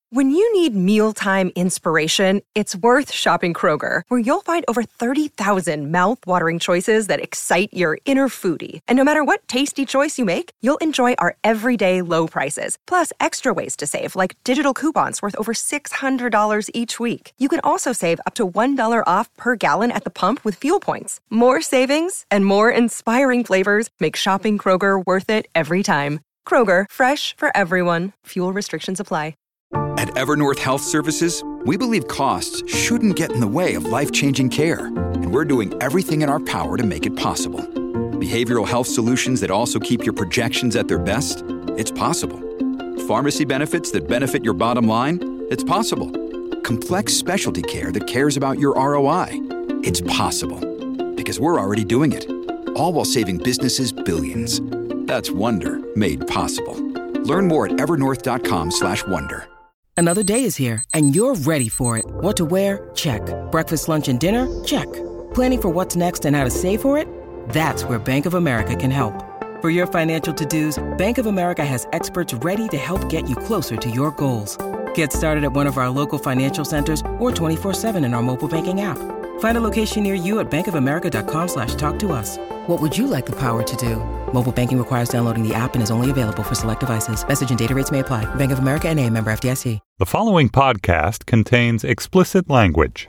When you need mealtime inspiration, it's worth shopping Kroger, where you'll find over 30,000 mouth-watering choices that excite your inner foodie. And no matter what tasty choice you make, you'll enjoy our everyday low prices, plus extra ways to save, like digital coupons worth over $600 each week. You can also save up to $1 off per gallon at the pump with fuel points. More savings and more inspiring flavors make shopping Kroger worth it every time. Kroger, fresh for everyone. Fuel restrictions apply. At Evernorth Health Services, we believe costs shouldn't get in the way of life-changing care, and we're doing everything in our power to make it possible. Behavioral health solutions that also keep your projections at their best? It's possible. Pharmacy benefits that benefit your bottom line? It's possible. Complex specialty care that cares about your ROI? It's possible. Because we're already doing it. All while saving businesses billions. That's Wonder made possible. Learn more at evernorth.com/wonder. Another day is here, and you're ready for it. What to wear? Check. Breakfast, lunch, and dinner? Check. Planning for what's next and how to save for it? That's where Bank of America can help. For your financial to-dos, Bank of America has experts ready to help get you closer to your goals. Get started at one of our local financial centers or 24/7 in our mobile banking app. Find a location near you at bankofamerica.com/talktous. What would you like the power to do? Mobile banking requires downloading the app and is only available for select devices. Message and data rates may apply. Bank of America N.A., member FDIC. The following podcast contains explicit language.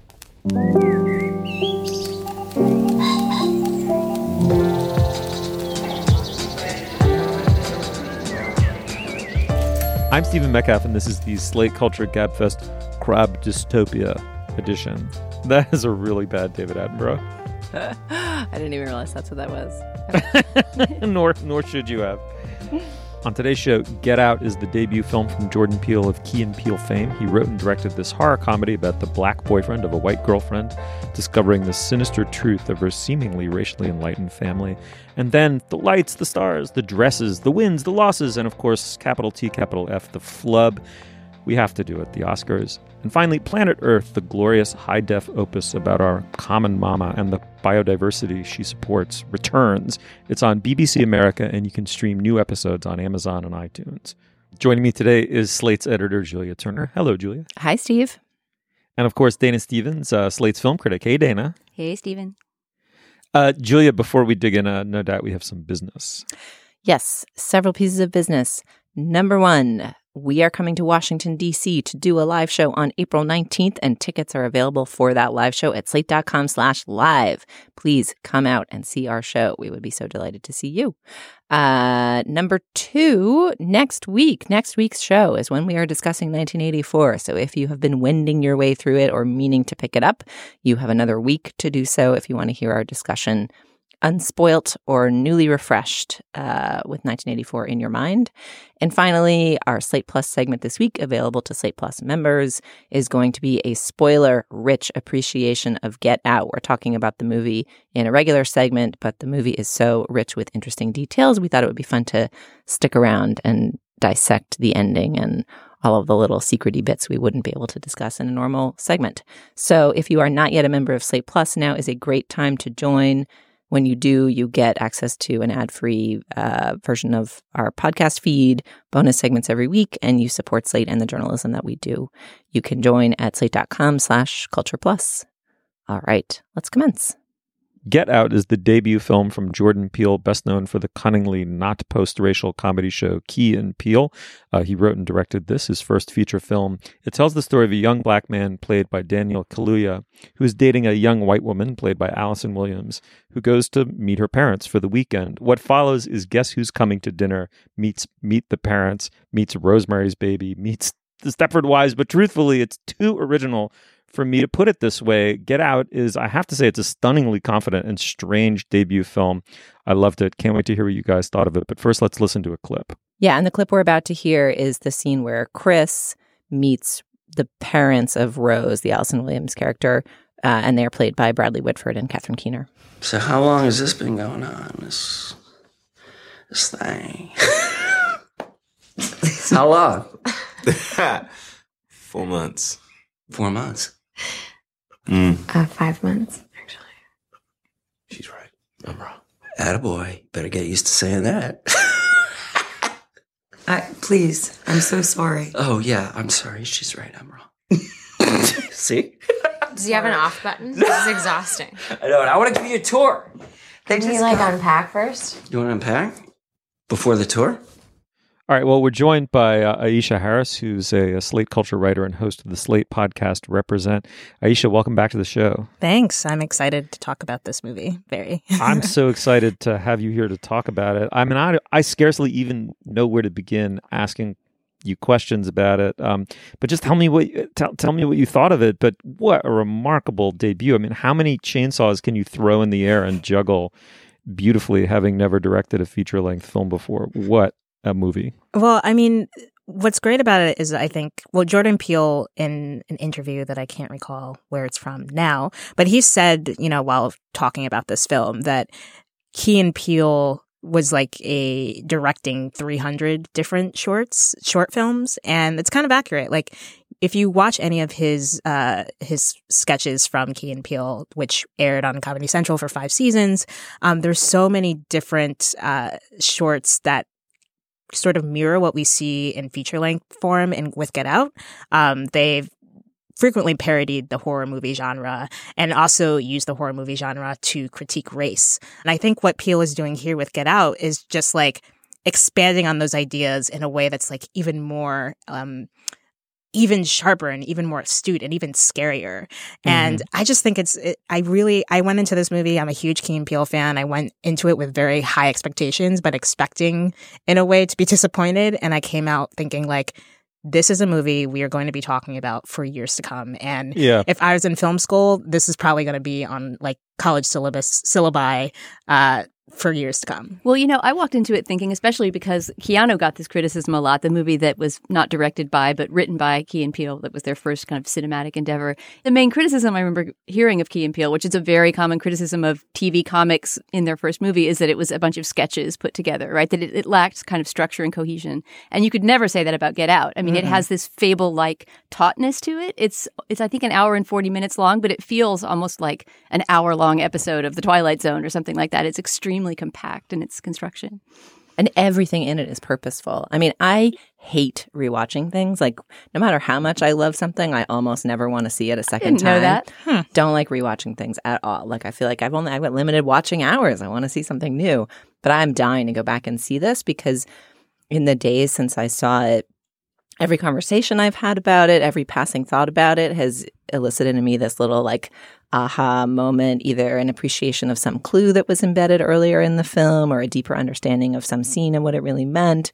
I'm Stephen Metcalf, and this is the Slate Culture Gabfest Crab Dystopia edition. That is a really bad David Attenborough. I didn't even realize that's what that was. nor should you have. On today's show, Get Out is the debut film from Jordan Peele of Key and Peele fame. He wrote and directed this horror comedy about the black boyfriend of a white girlfriend discovering the sinister truth of her seemingly racially enlightened family. And then the lights, the stars, the dresses, the wins, the losses, and of course, capital T, capital F, the flub. We have to do it, the Oscars. And finally, Planet Earth, the glorious high-def opus about our common mama and the biodiversity she supports, returns. It's on BBC America, and you can stream new episodes on Amazon and iTunes. Joining me today is Slate's editor, Julia Turner. Hello, Julia. Hi, Steve. And of course, Dana Stevens, Slate's film critic. Hey, Dana. Hey, Stephen. Julia, before we dig in, no doubt we have some business. Yes, several pieces of business. Number one, we are coming to Washington, D.C. to do a live show on April 19th, and tickets are available for that live show at slate.com/live. Please come out and see our show. We would be so delighted to see you. Number two, next week's show is when we are discussing 1984. So if you have been wending your way through it or meaning to pick it up, you have another week to do so if you want to hear our discussion unspoilt or newly refreshed with 1984 in your mind. And finally, our Slate Plus segment this week, available to Slate Plus members, is going to be a spoiler-rich appreciation of Get Out. We're talking about the movie in a regular segment, but the movie is so rich with interesting details, we thought it would be fun to stick around and dissect the ending and all of the little secret-y bits we wouldn't be able to discuss in a normal segment. So if you are not yet a member of Slate Plus, now is a great time to join. When you do, you get access to an ad-free version of our podcast feed, bonus segments every week, and you support Slate and the journalism that we do. You can join at slate.com/cultureplus. All right, let's commence. Get Out is the debut film from Jordan Peele, best known for the cunningly not post-racial comedy show Key and Peele. He wrote and directed this, his first feature film. It tells the story of a young black man played by Daniel Kaluuya, who is dating a young white woman played by Allison Williams, who goes to meet her parents for the weekend. What follows is Guess Who's Coming to Dinner, meets Meet the Parents, meets Rosemary's Baby, meets the Stepford Wives, but truthfully, it's too original for me to put it this way. Get Out is, I have to say, it's a stunningly confident and strange debut film. I loved it. Can't wait to hear what you guys thought of it. But first, let's listen to a clip. Yeah, and the clip we're about to hear is the scene where Chris meets the parents of Rose, the Allison Williams character, and they're played by Bradley Whitford and Catherine Keener. So how long has this been going on, this thing? How long? 4 months. 4 months? 5 months, actually. She's right. I'm wrong. Attaboy. Better get used to saying that. Please, I'm so sorry. Oh, yeah, I'm sorry. She's right. I'm wrong. See? Does he have an off button? This is exhausting. I know, and I want to give you a tour. Can you, unpack first? You want to unpack? Before the tour? All right, well, we're joined by Aisha Harris, who's a Slate Culture writer and host of the Slate podcast Represent. Aisha, welcome back to the show. Thanks. I'm excited to talk about this movie. Very. I'm so excited to have you here to talk about it. I mean, I scarcely even know where to begin asking you questions about it. But just tell me what you thought of it. But what a remarkable debut. I mean, how many chainsaws can you throw in the air and juggle beautifully, having never directed a feature-length film before? What a movie. Well, I mean, what's great about it is I think, Jordan Peele in an interview that I can't recall where it's from now, but he said, while talking about this film, that Key and Peele was like directing 300 different short films. And it's kind of accurate. Like, if you watch any of his sketches from Key and Peele, which aired on Comedy Central for 5 seasons, there's so many different shorts that sort of mirror what we see in feature-length form and with Get Out. They've frequently parodied the horror movie genre and also used the horror movie genre to critique race. And I think what Peele is doing here with Get Out is just like expanding on those ideas in a way that's like even more even sharper and even more astute and even scarier. And I just think I went into this movie, I'm a huge Key and Peele fan. I went into it with very high expectations, but expecting in a way to be disappointed. And I came out thinking like, this is a movie we are going to be talking about for years to come. And if I was in film school, this is probably going to be on like college syllabi for years to come. Well, I walked into it thinking, especially because Keanu got this criticism a lot, the movie that was not directed by, but written by Key and Peele, that was their first kind of cinematic endeavor. The main criticism I remember hearing of Key and Peele, which is a very common criticism of TV comics in their first movie, is that it was a bunch of sketches put together, right? That it lacked kind of structure and cohesion. And you could never say that about Get Out. I mean, it has this fable-like tautness to it. It's I think, an hour and 40 minutes long, but it feels almost like an hour-long episode of The Twilight Zone or something like that. It's extremely compact in its construction. And everything in it is purposeful. I mean, I hate rewatching things. Like, no matter how much I love something, I almost never want to see it a second time. Know that? Don't like rewatching things at all. Like, I feel like I've got limited watching hours. I want to see something new. But I'm dying to go back and see this because in the days since I saw it, every conversation I've had about it, every passing thought about it has elicited in me this little like aha moment, either an appreciation of some clue that was embedded earlier in the film or a deeper understanding of some scene and what it really meant.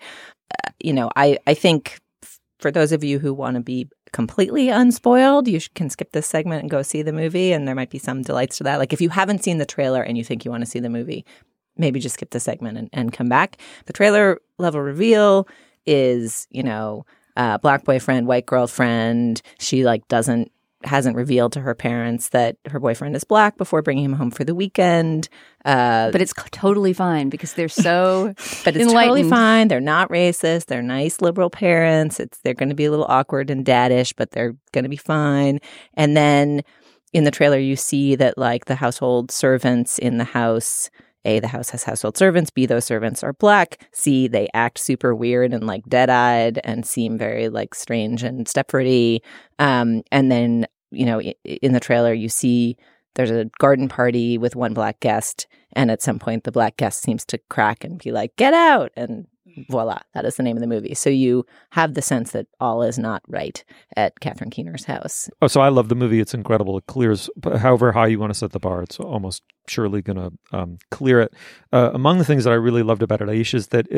I think for those of you who want to be completely unspoiled, you can skip this segment and go see the movie, and there might be some delights to that. Like, if you haven't seen the trailer and you think you want to see the movie, maybe just skip the segment and come back. The trailer level reveal is, black boyfriend, white girlfriend. She hasn't revealed to her parents that her boyfriend is black before bringing him home for the weekend. But it's totally fine because they're so But it's totally fine. They're not racist. They're nice liberal parents. They're going to be a little awkward and daddish, but they're going to be fine. And then in the trailer, you see that like the household servants in the house, A, the house has household servants, B, those servants are black, C, they act super weird and like dead-eyed and seem very like strange and Stepfordy. And then, in the trailer, you see there's a garden party with one black guest, and at some point the black guest seems to crack and be like, "Get out!" And voila, that is the name of the movie. So you have the sense that all is not right at Catherine Keener's house. Oh, so I love the movie. It's incredible. It clears, however high you want to set the bar, it's almost surely going to clear it. Among the things that I really loved about it, Aisha, is that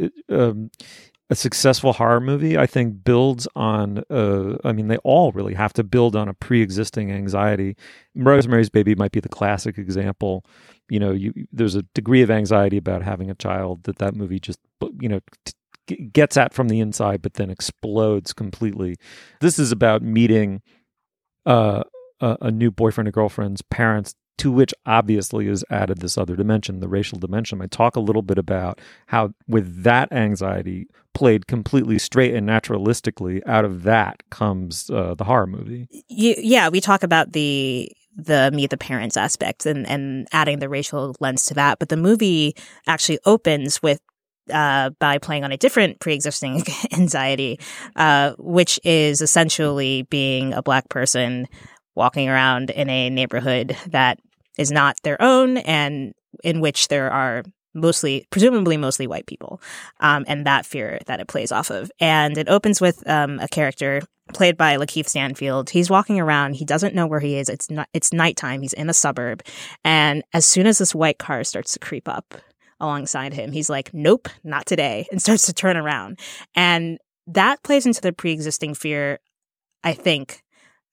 a successful horror movie, I think, builds on, they all really have to build on a pre-existing anxiety. Rosemary's Baby might be the classic example. There's a degree of anxiety about having a child that movie just, gets at from the inside, but then explodes completely. This is about meeting a new boyfriend or girlfriend's parents, to which obviously is added this other dimension, the racial dimension. I talk a little bit about how with that anxiety played completely straight and naturalistically, out of that comes the horror movie. We talk about the meet the parents aspect and adding the racial lens to that. But the movie actually opens with by playing on a different pre-existing anxiety, which is essentially being a Black person walking around in a neighborhood that is not their own and in which there are presumably mostly white people, and that fear that it plays off of. And it opens with a character played by Lakeith Stanfield. He's walking around. He doesn't know where he is. It's nighttime. He's in a suburb. And as soon as this white car starts to creep up alongside him, he's like, nope, not today, and starts to turn around. And that plays into the pre-existing fear, I think,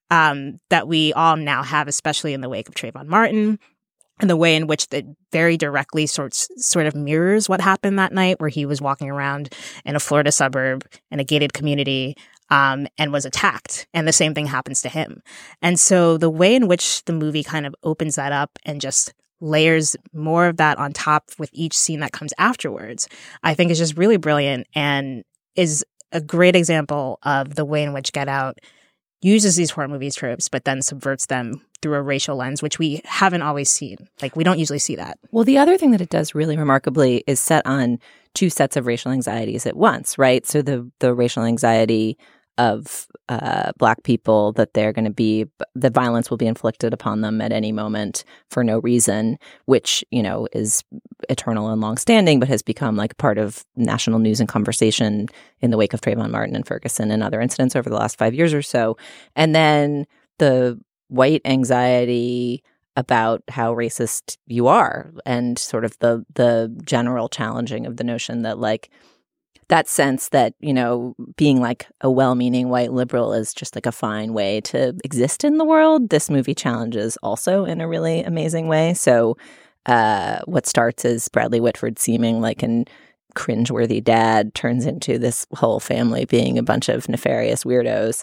that we all now have, especially in the wake of Trayvon Martin, and the way in which that very directly sort of mirrors what happened that night, where he was walking around in a Florida suburb in a gated community and was attacked. And the same thing happens to him. And so the way in which the movie kind of opens that up and just layers more of that on top with each scene that comes afterwards, I think is just really brilliant and is a great example of the way in which Get Out uses these horror movies tropes, but then subverts them through a racial lens, which we haven't always seen. Like, we don't usually see that. Well, the other thing that it does really remarkably is set on two sets of racial anxieties at once, right? So the racial anxiety of Black people that the violence will be inflicted upon them at any moment for no reason, which, is eternal and longstanding, but has become like part of national news and conversation in the wake of Trayvon Martin and Ferguson and other incidents over the last 5 years or so. And then the white anxiety about how racist you are, and sort of the general challenging of the notion that, like, that sense that, being like a well-meaning white liberal is just like a fine way to exist in the world. This movie challenges also in a really amazing way. So what starts as Bradley Whitford seeming like an cringeworthy dad turns into this whole family being a bunch of nefarious weirdos.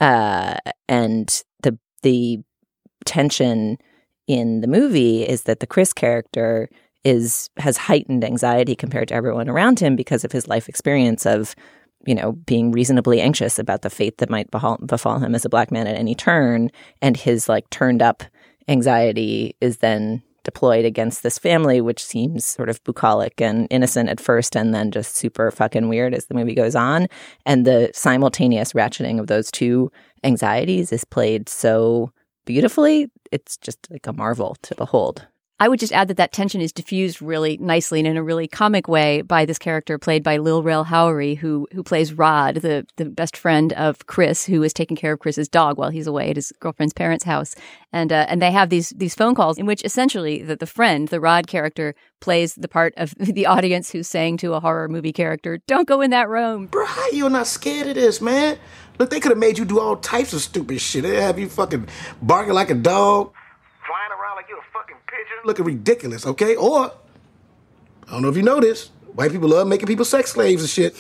And the tension in the movie is that the Chris character has heightened anxiety compared to everyone around him because of his life experience of, being reasonably anxious about the fate that might befall him as a Black man at any turn. And his like turned up anxiety is then deployed against this family, which seems sort of bucolic and innocent at first, and then just super fucking weird as the movie goes on. And the simultaneous ratcheting of those two anxieties is played so beautifully. It's just like a marvel to behold. I would just add that tension is diffused really nicely and in a really comic way by this character played by Lil Rel Howery, who plays Rod, the best friend of Chris, who is taking care of Chris's dog while he's away at his girlfriend's parents' house. And they have these phone calls in which essentially the friend, the Rod character, plays the part of the audience who's saying to a horror movie character, "Don't go in that room." Bro, how you not scared of this, man? Look, they could have made you do all types of stupid shit. They have you fucking barking like a dog, flying around like you're a fucking pigeon, looking ridiculous, okay? Or, I don't know if you know this, white people love making people sex slaves and shit.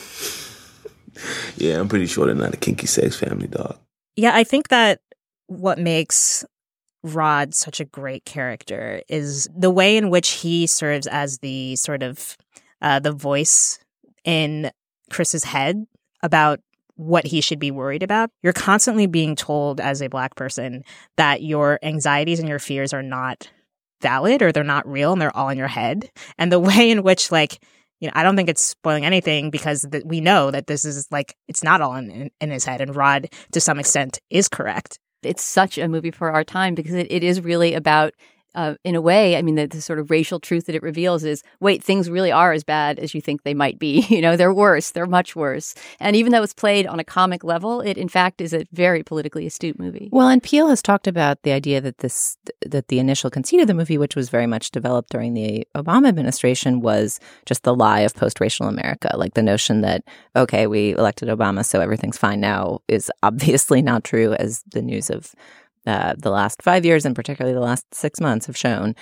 Yeah, I'm pretty sure they're not a kinky sex family, dog. Yeah, I think that what makes Rod such a great character is the way in which he serves as the sort of the voice in Chris's head about what he should be worried about. You're constantly being told as a Black person that your anxieties and your fears are not valid or they're not real and they're all in your head. And the way in which, like, I don't think it's spoiling anything because we know that this is like, it's not all in his head. And Rod, to some extent, is correct. It's such a movie for our time because it is really about, in a way, I mean, the sort of racial truth that it reveals is, wait, things really are as bad as you think they might be. They're worse. They're much worse. And even though it's played on a comic level, it in fact is a very politically astute movie. Well, and Peele has talked about the idea that the initial conceit of the movie, which was very much developed during the Obama administration, was just the lie of post-racial America. Like the notion that, okay, we elected Obama, so everything's fine now, is obviously not true, as the news of the last 5 years and particularly the last 6 months have shown.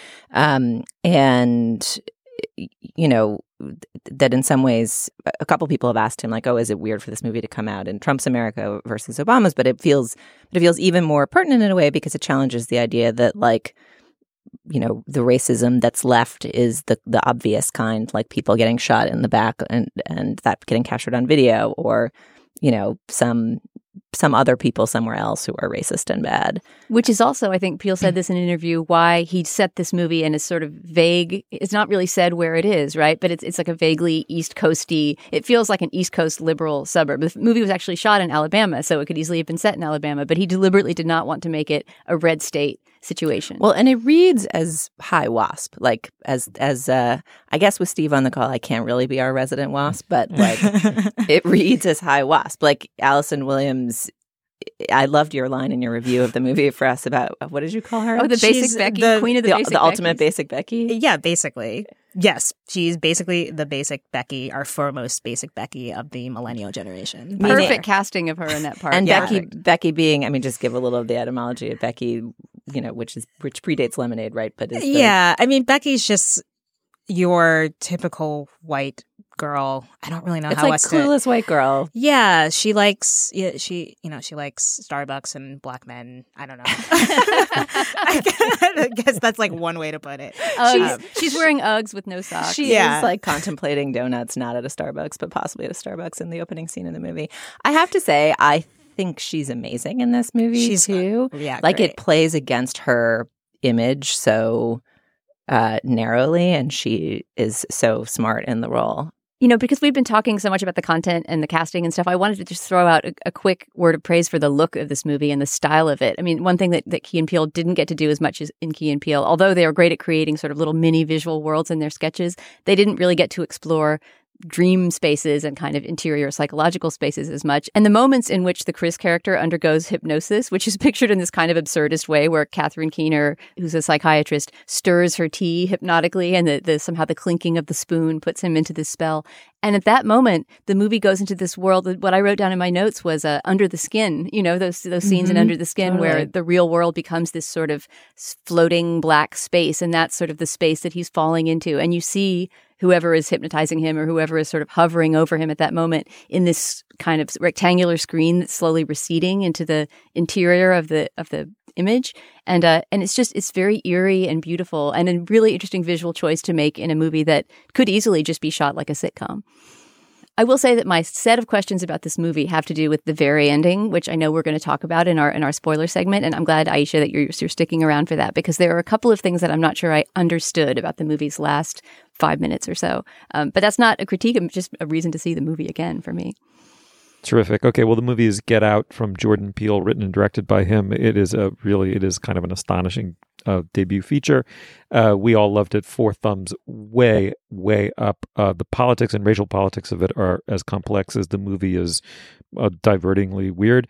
That in some ways, a couple people have asked him, like, oh, is it weird for this movie to come out in Trump's America versus Obama's? But it feels even more pertinent in a way because it challenges the idea that, like, the racism that's left is the obvious kind, like people getting shot in the back and that getting captured on video, or, some some other people somewhere else who are racist and bad. Which is also, I think Peele said this in an interview, why he set this movie and is sort of vague. It's not really said where it is, right? But it's like a vaguely East Coasty, it feels like an East Coast liberal suburb. The movie was actually shot in Alabama, so it could easily have been set in Alabama, but he deliberately did not want to make it a red state situation. Well, and it reads as high WASP, like as I guess with Steve on the call, I can't really be our resident WASP, but like it reads as high WASP. Like Allison Williams, I loved your line in your review of the movie for us about, what did you call her? Oh, the basic Becky, queen of the basic the ultimate basic Becky? Yeah, basically. Yes, she's basically the basic Becky, our foremost basic Becky of the millennial generation. Perfect casting of her in that part. And Becky being, I mean, just give a little of the etymology of Becky, which predates Lemonade, right? But I mean, Becky's just your typical white girl. I don't really know it's how like clueless white girl. Yeah, she likes she likes Starbucks and black men. I don't know. I guess that's like one way to put it. She's wearing Uggs with no socks. She is like contemplating donuts, not at a Starbucks, but possibly at a Starbucks in the opening scene of the movie. I have to say, I think she's amazing in this movie too. Like great. It plays against her image so narrowly, and she is so smart in the role. Because we've been talking so much about the content and the casting and stuff, I wanted to just throw out a quick word of praise for the look of this movie and the style of it. I mean, one thing that Key and Peele didn't get to do as much as in Key and Peele, although they are great at creating sort of little mini visual worlds in their sketches, they didn't really get to explore dream spaces and kind of interior psychological spaces as much. And the moments in which the Chris character undergoes hypnosis, which is pictured in this kind of absurdist way where Catherine Keener, who's a psychiatrist, stirs her tea hypnotically and somehow the clinking of the spoon puts him into this spell. And at that moment, the movie goes into this world. What I wrote down in my notes was Under the Skin, those scenes in Under the Skin where the real world becomes this sort of floating black space. And that's sort of the space that he's falling into. And you see whoever is hypnotizing him or whoever is sort of hovering over him at that moment in this kind of rectangular screen that's slowly receding into the interior of the image. And it's very eerie and beautiful and a really interesting visual choice to make in a movie that could easily just be shot like a sitcom. I will say that my set of questions about this movie have to do with the very ending, which I know we're going to talk about in our spoiler segment. And I'm glad, Aisha, that you're sticking around for that, because there are a couple of things that I'm not sure I understood about the movie's last 5 minutes or so. But that's not a critique, just a reason to see the movie again for me. Terrific. Okay, well, the movie is Get Out from Jordan Peele, written and directed by him. It is kind of an astonishing debut feature. We all loved it. 4 thumbs way, way up. The politics and racial politics of it are as complex as the movie is divertingly weird.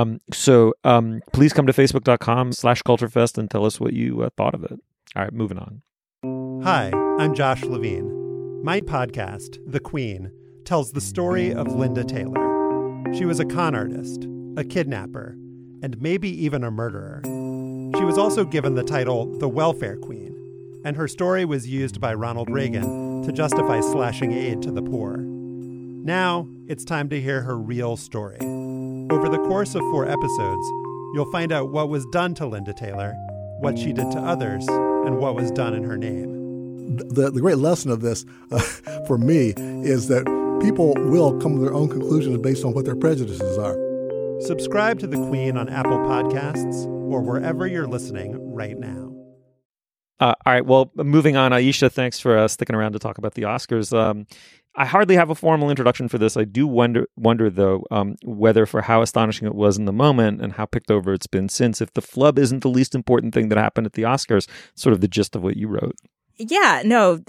So please come to facebook.com/culturefest and tell us what you thought of it. All right, moving on. Hi, I'm Josh Levine. My podcast, The Queen, tells the story of Linda Taylor. She was a con artist, a kidnapper, and maybe even a murderer. She was also given the title the Welfare Queen, and her story was used by Ronald Reagan to justify slashing aid to the poor. Now, it's time to hear her real story. Over the course of 4 episodes, you'll find out what was done to Linda Taylor, what she did to others, and what was done in her name. The great lesson of this, for me, is that people will come to their own conclusions based on what their prejudices are. Subscribe to The Queen on Apple Podcasts or wherever you're listening right now. All right. Well, moving on, Aisha, thanks for sticking around to talk about the Oscars. I hardly have a formal introduction for this. I do wonder though, whether for how astonishing it was in the moment and how picked over it's been since, if the flub isn't the least important thing that happened at the Oscars, sort of the gist of what you wrote. Yeah, no.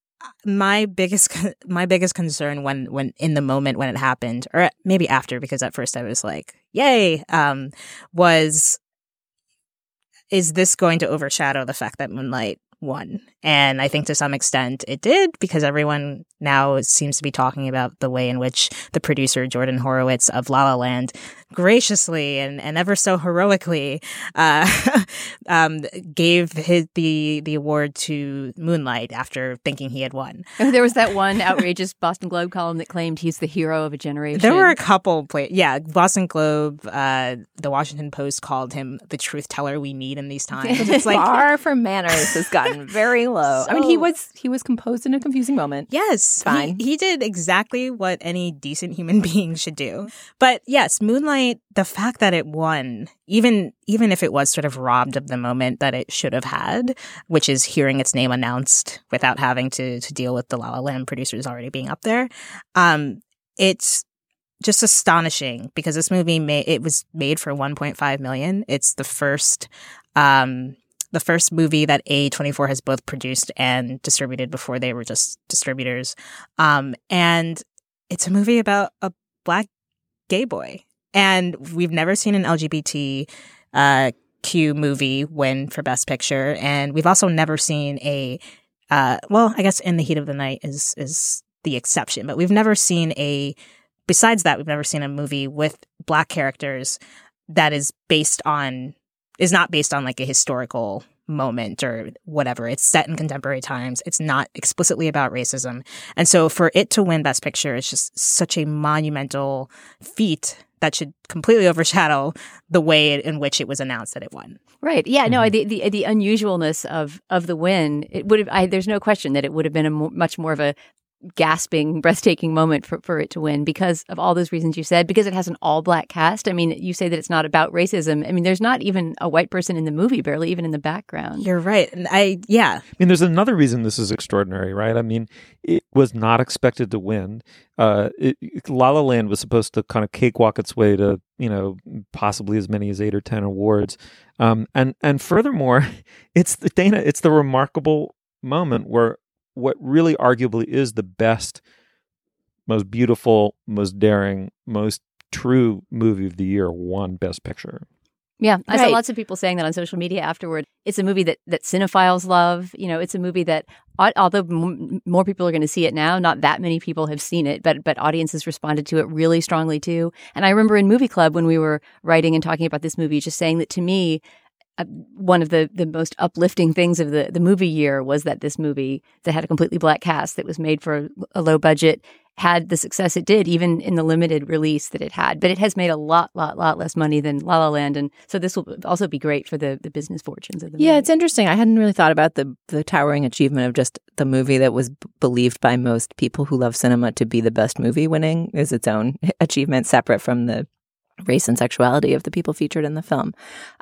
My biggest concern when in the moment when it happened, or maybe after, because at first I was like, yay, is this going to overshadow the fact that Moonlight won? And I think to some extent it did, because everyone now seems to be talking about the way in which the producer Jordan Horowitz of La La Land graciously and ever so heroically gave the award to Moonlight after thinking he had won. There was that one outrageous Boston Globe column that claimed he's the hero of a generation. There were a couple Boston Globe, the Washington Post called him the truth teller we need in these times. It's like Bar for Manners has gotten very Hello. I mean, he was composed in a confusing moment. Yes. Fine. He did exactly what any decent human being should do. But yes, Moonlight, the fact that it won, even if it was sort of robbed of the moment that it should have had, which is hearing its name announced without having to deal with the La La Land producers already being up there, it's just astonishing because this movie it was made for $1.5 million. It's the first movie that A24 has both produced and distributed before they were just distributors. And it's a movie about a Black gay boy. And we've never seen an LGBTQ movie win for Best Picture. And we've also never seen I guess In the Heat of the Night is the exception. But we've never seen besides that, we've never seen a movie with Black characters that is not based on like a historical moment or whatever. It's set in contemporary times. It's not explicitly about racism. And so for it to win Best Picture is just such a monumental feat that should completely overshadow the way in which it was announced that it won. Right. Yeah. No. The unusualness of the win. It would have. There's no question that it would have been much more of a gasping, breathtaking moment for it to win because of all those reasons you said, because it has an all-Black cast. I mean, you say that it's not about racism. I mean, there's not even a white person in the movie, barely even in the background. You're right. And I mean, there's another reason this is extraordinary, right? I mean, it was not expected to win. La La Land was supposed to kind of cakewalk its way to, possibly as many as 8 or 10 awards. And furthermore, it's the remarkable moment where what really arguably is the best, most beautiful, most daring, most true movie of the year won Best Picture. Yeah, I saw lots of people saying that on social media afterward. It's a movie that cinephiles love. It's a movie that, although more people are going to see it now, not that many people have seen it, but audiences responded to it really strongly too. And I remember in Movie Club when we were writing and talking about this movie, just saying that to me, one of the most uplifting things of the movie year was that this movie that had a completely Black cast that was made for a low budget had the success it did, even in the limited release that it had. But it has made a lot less money than La La Land. And so this will also be great for the business fortunes of the movie. Yeah, it's interesting. I hadn't really thought about the towering achievement of just the movie that was believed by most people who love cinema to be the best movie winning is its own achievement, separate from the race and sexuality of the people featured in the film.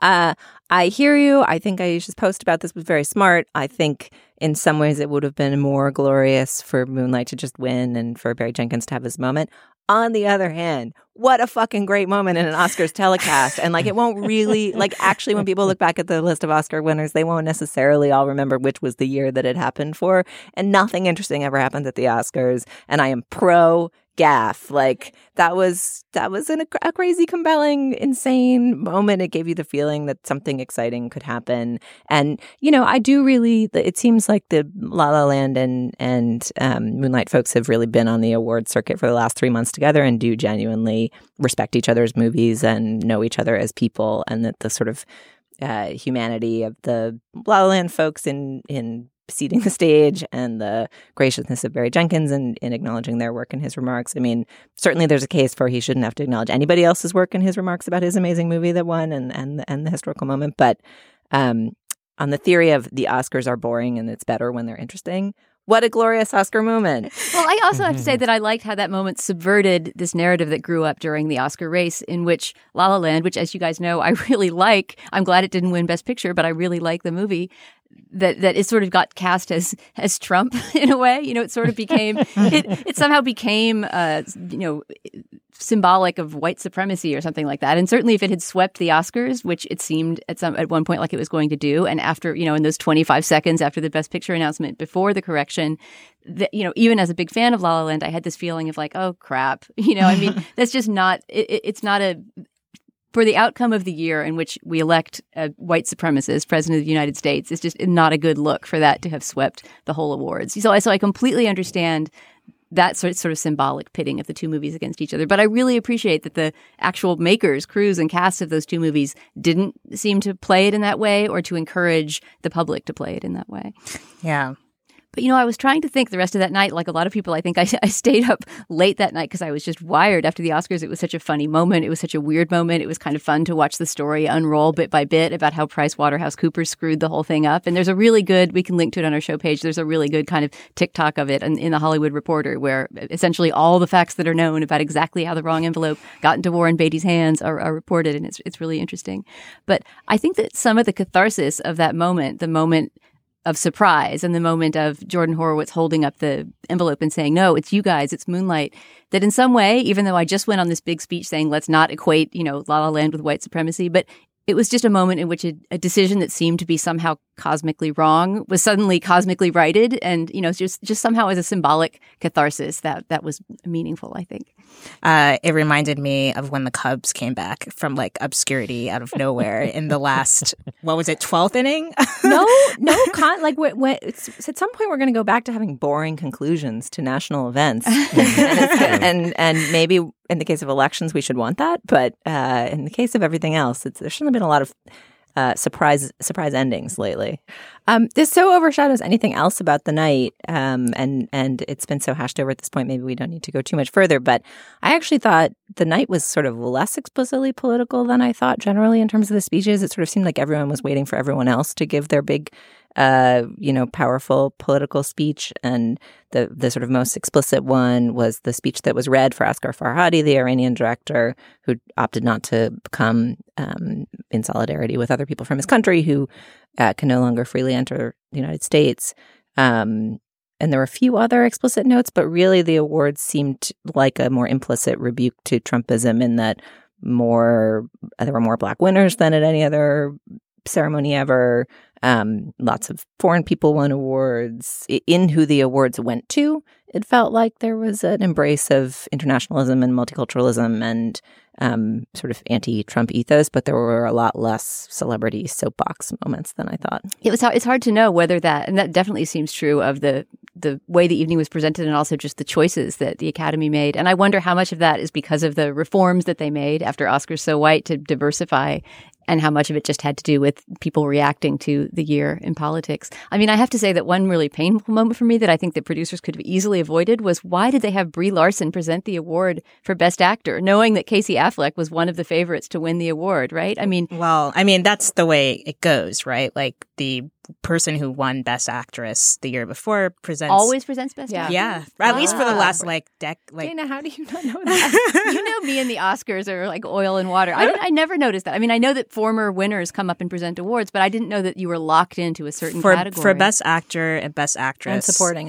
I hear you. I think Aisha's post about this was very smart. I think in some ways it would have been more glorious for Moonlight to just win and for Barry Jenkins to have his moment. On the other hand, what a fucking great moment in an Oscars telecast. And it won't really, actually when people look back at the list of Oscar winners, they won't necessarily all remember which was the year that it happened for. And nothing interesting ever happened at the Oscars. And I am pro gaff. That was a crazy, compelling, insane moment. It gave you the feeling that something exciting could happen. And, I do really, it seems like the La La Land and Moonlight folks have really been on the award circuit for the last 3 months together and do genuinely respect each other's movies and know each other as people, and that the sort of humanity of the La La Land folks in seating the stage and the graciousness of Barry Jenkins in acknowledging their work in his remarks. I mean, certainly there's a case for he shouldn't have to acknowledge anybody else's work in his remarks about his amazing movie that won and the historical moment. But on the theory of the Oscars are boring and it's better when they're interesting, what a glorious Oscar moment. Well, I also have to say that I liked how that moment subverted this narrative that grew up during the Oscar race in which La La Land, which, as you guys know, I really like. I'm glad it didn't win Best Picture, but I really like the movie. That it sort of got cast as Trump in a way. It sort of became it somehow became symbolic of white supremacy or something like that. And certainly if it had swept the Oscars, which it seemed at one point like it was going to do, and after in those 25 seconds after the Best Picture announcement before the correction, even as a big fan of La La Land, I had this feeling of oh crap. I mean, that's just not. It's not a. For the outcome of the year in which we elect a white supremacist president of the United States, it's just not a good look for that to have swept the whole awards. So I completely understand that sort of symbolic pitting of the two movies against each other. But I really appreciate that the actual makers, crews, and casts of those two movies didn't seem to play it in that way or to encourage the public to play it in that way. Yeah. But, I was trying to think the rest of that night, like a lot of people, I think I stayed up late that night because I was just wired after the Oscars. It was such a funny moment. It was such a weird moment. It was kind of fun to watch the story unroll bit by bit about how PricewaterhouseCoopers screwed the whole thing up. And there's a really good, we can link to it on our show page, there's a really good kind of TikTok of it in The Hollywood Reporter where essentially all the facts that are known about exactly how the wrong envelope got into Warren Beatty's hands are reported. And it's really interesting. But I think that some of the catharsis of that moment, the moment of surprise and the moment of Jordan Horowitz holding up the envelope and saying, no, it's you guys, it's Moonlight, that in some way, even though I just went on this big speech saying, let's not equate, La La Land with white supremacy, but it was just a moment in which a decision that seemed to be somehow cosmically wrong was suddenly cosmically righted. And, just somehow as a symbolic catharsis that was meaningful, I think. It reminded me of when the Cubs came back from obscurity out of nowhere in the last, 12th inning? No, at some point we're going to go back to having boring conclusions to national events. and maybe in the case of elections, we should want that. But in the case of everything else, there's certainly been a lot of surprise endings lately. This so overshadows anything else about the night, and it's been so hashed over at this point. Maybe we don't need to go too much further. But I actually thought the night was sort of less explicitly political than I thought generally in terms of the speeches. It sort of seemed like everyone was waiting for everyone else to give their big, powerful political speech. And the sort of most explicit one was the speech that was read for Asghar Farhadi, the Iranian director, who opted not to come in solidarity with other people from his country who can no longer freely enter the United States. And there were a few other explicit notes, but really the awards seemed like a more implicit rebuke to Trumpism in that there were more Black winners than at any other ceremony ever. Lots of foreign people won awards. In who the awards went to, it felt like there was an embrace of internationalism and multiculturalism and sort of anti-Trump ethos, but there were a lot less celebrity soapbox moments than I thought. It's hard to know whether that, and that definitely seems true of the way the evening was presented and also just the choices that the Academy made. And I wonder how much of that is because of the reforms that they made after Oscars So White to diversify, and how much of it just had to do with people reacting to the year in politics. I mean, I have to say that one really painful moment for me that I think the producers could have easily avoided was why did they have Brie Larson present the award for Best Actor, knowing that Casey Affleck was one of the favorites to win the award, right? That's the way it goes, right? Like the person who won Best Actress the year before always presents Best Actor. Yeah, at least for the last Dana, how do you not know that? You know, me and the Oscars are like oil and water. I never noticed that. I mean, I know that former winners come up and present awards, but I didn't know that you were locked into a certain category for Best Actor and Best Actress and supporting.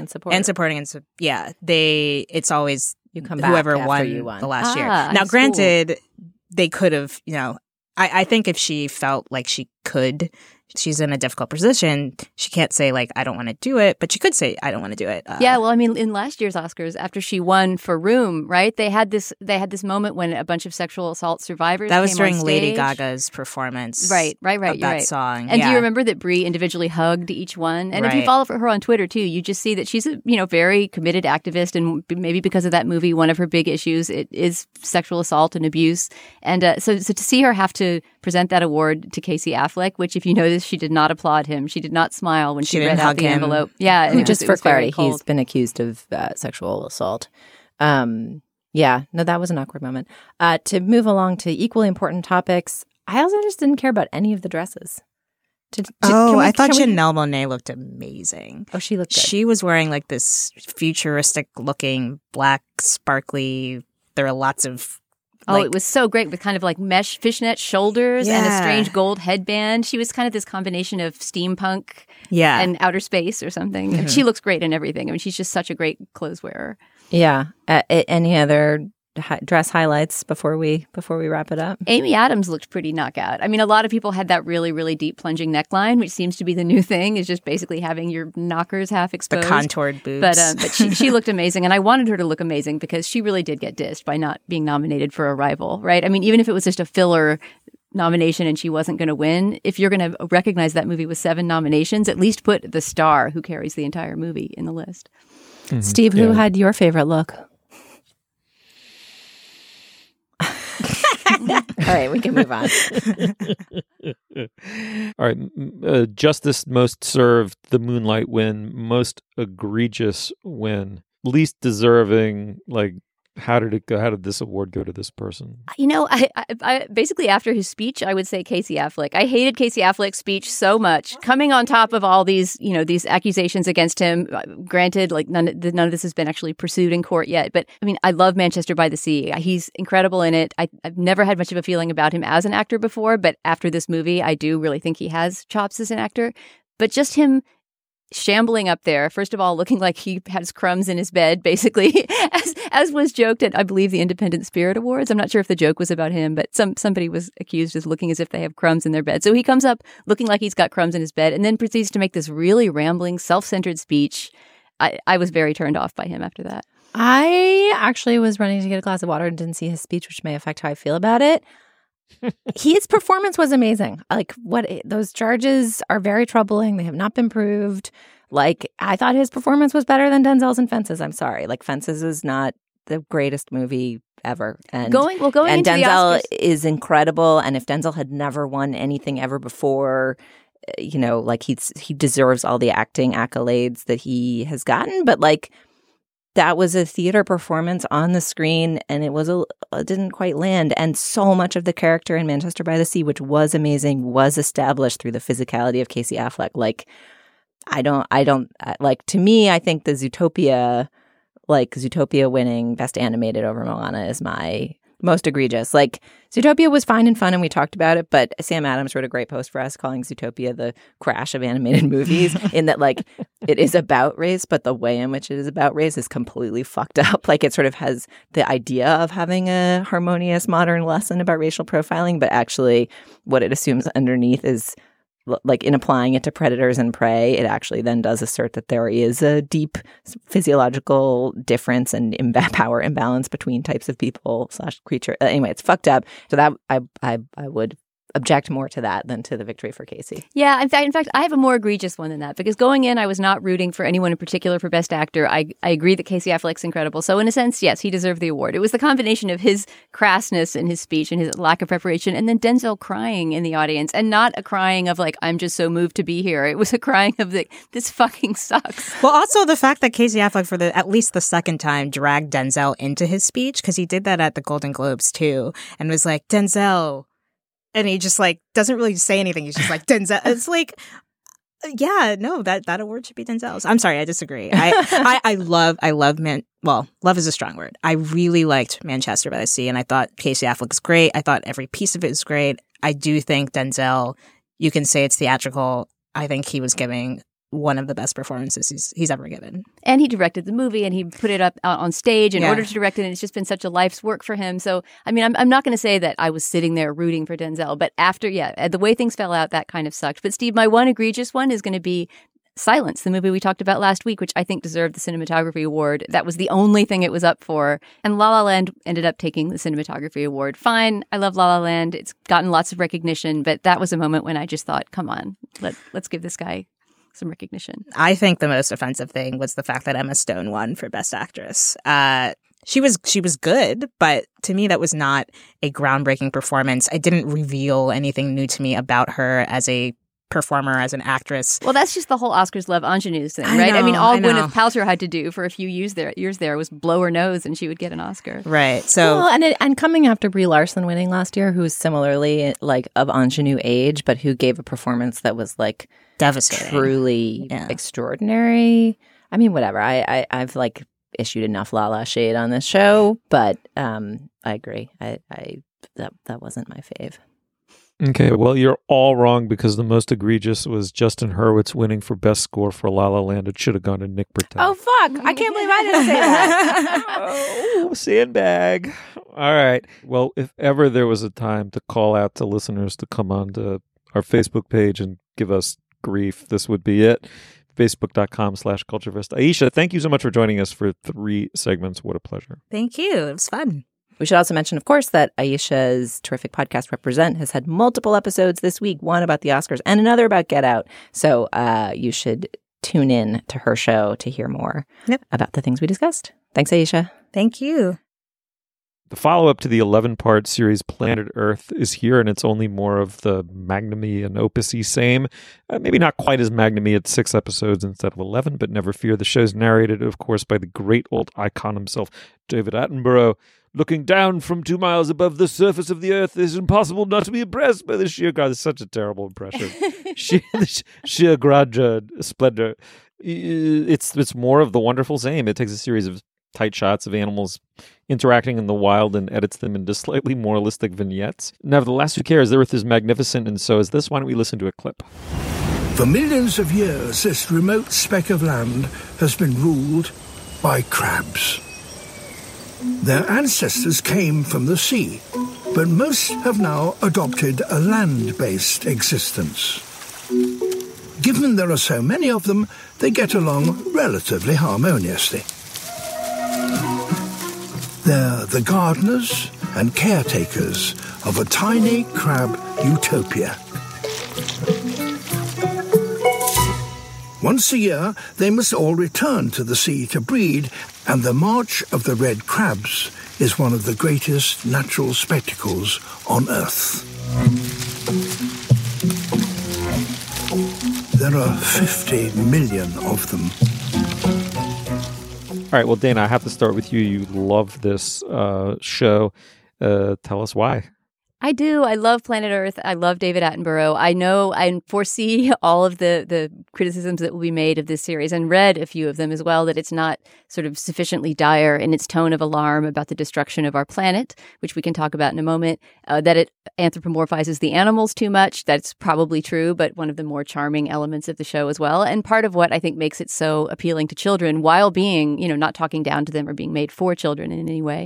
It's always you come back whoever won the last year. Now, granted, they could have. I think if she felt like she could. She's in a difficult position. She can't say, I don't want to do it, but she could say, I don't want to do it. In last year's Oscars, after she won for Room, right, they had this moment when a bunch of sexual assault survivors that was came during on stage. Lady Gaga's performance. Right. Of that song. And do you remember that Brie individually hugged each one? And if you follow her on Twitter, too, you just see that she's a very committed activist. And maybe because of that movie, one of her big issues is sexual assault and abuse. And so to see her have to present that award to Casey Affleck, which, if you notice, she did not applaud him. She did not smile when she read out the envelope. Yeah. And just for clarity, he's been accused of sexual assault. That was an awkward moment. To move along to equally important topics, I also just didn't care about any of the dresses. I thought Janelle Monáe looked amazing. Oh, she looked good. She was wearing this futuristic looking black sparkly. There are lots of it was so great with kind of mesh fishnet shoulders and a strange gold headband. She was kind of this combination of steampunk and outer space or something. Mm-hmm. And she looks great in everything. I mean, she's just such a great clothes wearer. Yeah. Any other dress highlights before we wrap it up? Amy Adams looked pretty knockout. I mean, a lot of people had that really, really deep plunging neckline, which seems to be the new thing, is just basically having your knockers half exposed. The contoured boobs. But she looked amazing, and I wanted her to look amazing because she really did get dissed by not being nominated for Arrival, right? I mean, even if it was just a filler nomination and she wasn't going to win, if you're going to recognize that movie with 7 nominations, at least put the star who carries the entire movie in the list. Mm-hmm. Steve, who had your favorite look? All right, we can move on. All right. Justice most served, the Moonlight win. Most egregious win. Least deserving, like, how did it go? How did this award go to this person? You know, I basically after his speech, I would say Casey Affleck. I hated Casey Affleck's speech so much. Coming on top of all these, these accusations against him. Granted, like none of this has been actually pursued in court yet. But I mean, I love Manchester by the Sea. He's incredible in it. I've never had much of a feeling about him as an actor before, but after this movie, I do really think he has chops as an actor. But just him shambling up there, first of all, looking like he has crumbs in his bed, basically, as was joked at, I believe, the Independent Spirit Awards. I'm not sure if the joke was about him, but somebody was accused of looking as if they have crumbs in their bed. So he comes up looking like he's got crumbs in his bed and then proceeds to make this really rambling, self-centered speech. I was very turned off by him after that. I actually was running to get a glass of water and didn't see his speech, which may affect how I feel about it. His performance was amazing. Like, those charges are very troubling. They have not been proved. Like, I thought his performance was better than Denzel's in Fences. I'm sorry. Like, Fences is not the greatest movie ever. And going into Denzel the Oscars is incredible. And if Denzel had never won anything ever before, like he deserves all the acting accolades that he has gotten. But like, that was a theater performance on the screen, and it didn't quite land. And so much of the character in Manchester by the Sea, which was amazing, was established through the physicality of Casey Affleck. Like, to me, I think the Zootopia winning Best Animated over Moana is my most egregious. Like, Zootopia was fine and fun, and we talked about it, but Sam Adams wrote a great post for us calling Zootopia the crash of animated movies, in that, like, it is about race, but the way in which it is about race is completely fucked up. Like, it sort of has the idea of having a harmonious modern lesson about racial profiling, but actually what it assumes underneath is, like, in applying it to predators and prey, it actually then does assert that there is a deep physiological difference and power imbalance between types of people / creature. Anyway, it's fucked up. So that I would object more to that than to the victory for Casey. Yeah, in fact, I have a more egregious one than that, because going in, I was not rooting for anyone in particular for Best Actor. I agree that Casey Affleck's incredible. So in a sense, yes, he deserved the award. It was the combination of his crassness in his speech and his lack of preparation, and then Denzel crying in the audience, and not a crying of like, I'm just so moved to be here. It was a crying of like, this fucking sucks. Well, also the fact that Casey Affleck, for at least the second time, dragged Denzel into his speech, because he did that at the Golden Globes too, and was like, Denzel. And he just, like, doesn't really say anything. He's just like, Denzel. It's like, yeah, no, that award should be Denzel's. I'm sorry, I disagree. Love is a strong word. I really liked Manchester by the Sea, and I thought Casey Affleck was great. I thought every piece of it was great. I do think Denzel, you can say it's theatrical. I think he was giving one of the best performances he's ever given. And he directed the movie, and he put it up on stage in order to direct it, and it's just been such a life's work for him. So, I mean, I'm not going to say that I was sitting there rooting for Denzel, but after, the way things fell out, that kind of sucked. But Steve, my one egregious one is going to be Silence, the movie we talked about last week, which I think deserved the cinematography award. That was the only thing it was up for. And La La Land ended up taking the cinematography award. Fine, I love La La Land. It's gotten lots of recognition, but that was a moment when I just thought, come on, let's give this guy some recognition. I think the most offensive thing was the fact that Emma Stone won for Best Actress. She was good, but to me that was not a groundbreaking performance. It didn't reveal anything new to me about her as a performer, as an actress. Well, that's just the whole Oscars love ingenues thing, right? I mean, all Gwyneth Paltrow had to do for a few years there was blow her nose and she would get an Oscar. Right. So, well, and coming after Brie Larson winning last year, who was similarly like of ingenue age, but who gave a performance that was like devastating, truly extraordinary. I mean, whatever. I've like issued enough La La shade on this show, but I agree. That wasn't my fave. Okay, well, you're all wrong, because the most egregious was Justin Hurwitz winning for Best Score for La La Land. It should have gone to Nick Britell. Oh, fuck. I can't believe I didn't say that. Oh, sandbag. All right. Well, if ever there was a time to call out to listeners to come on to our Facebook page and give us grief, this would be it. Facebook.com/CultureFest. Aisha, thank you so much for joining us for 3 segments. What a pleasure. Thank you. It was fun. We should also mention, of course, that Aisha's terrific podcast, Represent, has had multiple episodes this week, one about the Oscars and another about Get Out. So you should tune in to her show to hear more about the things we discussed. Thanks, Aisha. Thank you. The follow-up to the 11-part series Planet Earth is here, and it's only more of the magnum-y and opus-y same. Maybe not quite as magnum-y at 6 episodes instead of 11, but never fear. The show's narrated, of course, by the great old icon himself, David Attenborough. Looking down from 2 miles above the surface of the earth, it's impossible not to be impressed by the sheer God. It's such a terrible impression. sheer grandeur, splendor. It's more of the wonderful same. It takes a series of tight shots of animals interacting in the wild and edits them into slightly moralistic vignettes. Nevertheless, who cares? The Earth is magnificent, and so is this. Why don't we listen to a clip? For millions of years, this remote speck of land has been ruled by crabs. Their ancestors came from the sea, but most have now adopted a land-based existence. Given there are so many of them, they get along relatively harmoniously. They're the gardeners and caretakers of a tiny crab utopia. Once a year, they must all return to the sea to breed, and the March of the Red Crabs is one of the greatest natural spectacles on Earth. There are 50 million of them. All right, well, Dana, I have to start with you. You love this show. Tell us why. I do. I love Planet Earth. I love David Attenborough. I know I foresee all of the criticisms that will be made of this series, and read a few of them as well, that it's not sort of sufficiently dire in its tone of alarm about the destruction of our planet, which we can talk about in a moment, that it anthropomorphizes the animals too much. That's probably true, but one of the more charming elements of the show as well. And part of what I think makes it so appealing to children, while being, not talking down to them or being made for children in any way.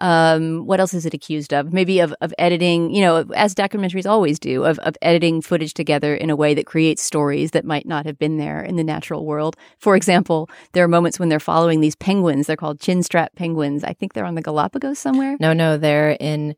What else is it accused of? Maybe of editing, as documentaries always do, of editing footage together in a way that creates stories that might not have been there in the natural world. For example, there are moments when they're following these penguins. They're called chinstrap penguins. I think they're on the Galapagos somewhere. No, they're in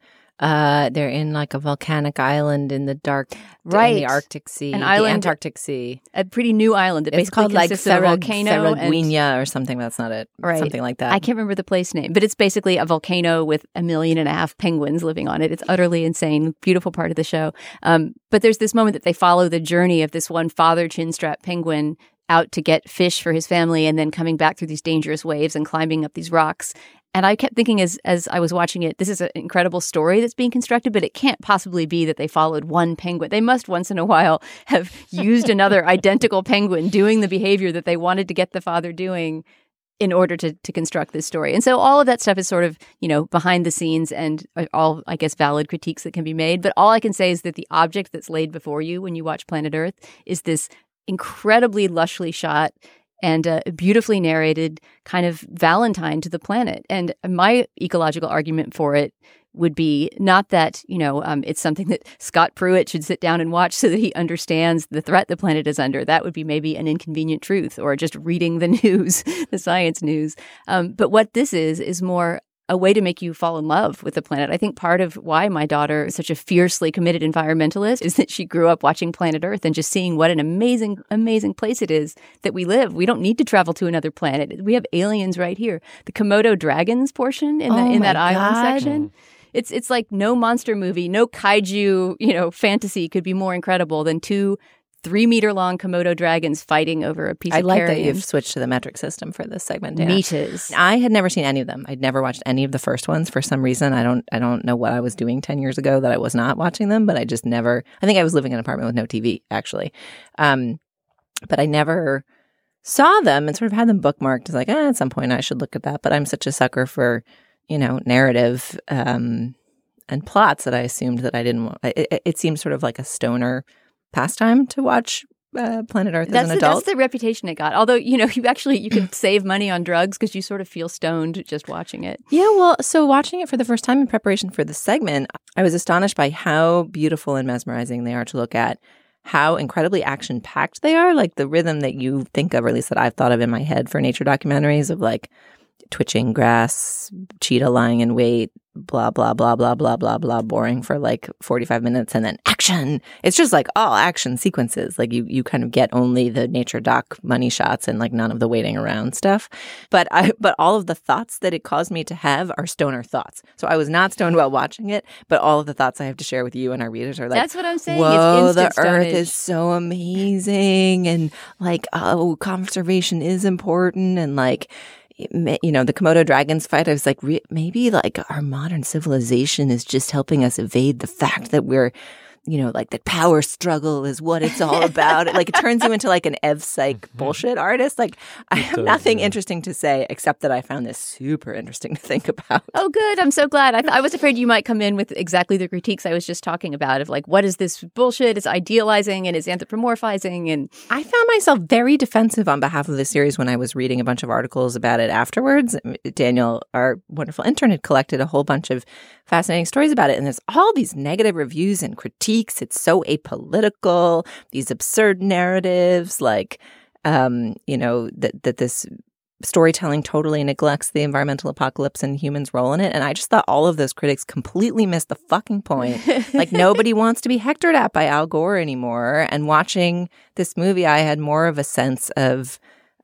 like a volcanic island in the dark, in the Arctic Sea, the Antarctic Sea. A pretty new island that basically consists of a volcano. Ferraguina or something. That's not it. Right. Something like that. I can't remember the place name, but it's basically a volcano with 1.5 million penguins living on it. It's utterly insane. Beautiful part of the show. But there's this moment that they follow the journey of this one father chinstrap penguin out to get fish for his family, and then coming back through these dangerous waves and climbing up these rocks. And I kept thinking as I was watching it, this is an incredible story that's being constructed, but it can't possibly be that they followed one penguin. They must once in a while have used another identical penguin doing the behavior that they wanted to get the father doing in order to construct this story. And so all of that stuff is sort of, behind the scenes, and all, I guess, valid critiques that can be made. But all I can say is that the object that's laid before you when you watch Planet Earth is this incredibly lushly shot and beautifully narrated kind of Valentine to the planet. And my ecological argument for it would be not that, it's something that Scott Pruitt should sit down and watch so that he understands the threat the planet is under. That would be maybe an inconvenient truth, or just reading the news, the science news. But what this is more a way to make you fall in love with the planet. I think part of why my daughter is such a fiercely committed environmentalist is that she grew up watching Planet Earth and just seeing what an amazing, amazing place it is that we live. We don't need to travel to another planet. We have aliens right here. The Komodo dragons portion in that island section. It's like no monster movie, no kaiju, fantasy could be more incredible than 2 3-meter-long Komodo dragons fighting over a piece of carrion. I like that you've switched to the metric system for this segment, Dana. Meters. I had never seen any of them. I'd never watched any of the first ones for some reason. I don't know what I was doing 10 years ago that I was not watching them, but I just never – I think I was living in an apartment with no TV, actually. But I never saw them and sort of had them bookmarked. It's like, at some point I should look at that. But I'm such a sucker for, narrative and plots that I assumed that I didn't want – it seemed sort of like a stoner – pastime to watch Planet Earth as an adult. That's the reputation it got. Although, you could save money on drugs because you sort of feel stoned just watching it. Yeah, well, so watching it for the first time in preparation for the segment, I was astonished by how beautiful and mesmerizing they are to look at, how incredibly action-packed they are, like the rhythm that you think of, or at least that I've thought of in my head for nature documentaries of like twitching grass, cheetah lying in wait, blah, blah, blah, blah, blah, blah, blah, boring for like 45 minutes and then action. It's just like all action sequences. Like you kind of get only the nature doc money shots and like none of the waiting around stuff. But all of the thoughts that it caused me to have are stoner thoughts. So I was not stoned while watching it, but all of the thoughts I have to share with you and our readers are like, that's what I'm saying. Whoa, it's instant the earth stonage. is so amazing. And like, oh, conservation is important. And like, you know, the Komodo dragons fight, I was like, maybe like our modern civilization is just helping us evade the fact that we're, you know, like the power struggle is what it's all about. Like it turns you into like an Ev Psych bullshit artist. Like I have nothing interesting to say except that I found this super interesting to think about. Oh, good. I'm so glad. I was afraid you might come in with exactly the critiques I was just talking about of like, what is this bullshit? It's idealizing and it's anthropomorphizing. And I found myself very defensive on behalf of the series when I was reading a bunch of articles about it afterwards. Daniel, our wonderful intern, had collected a whole bunch of fascinating stories about it. And there's all these negative reviews and critiques. It's so apolitical, these absurd narratives, like, you know, that this storytelling totally neglects the environmental apocalypse and humans' role in it. And I just thought all of those critics completely missed the fucking point. Like nobody wants to be hectored at by Al Gore anymore. And watching this movie, I had more of a sense of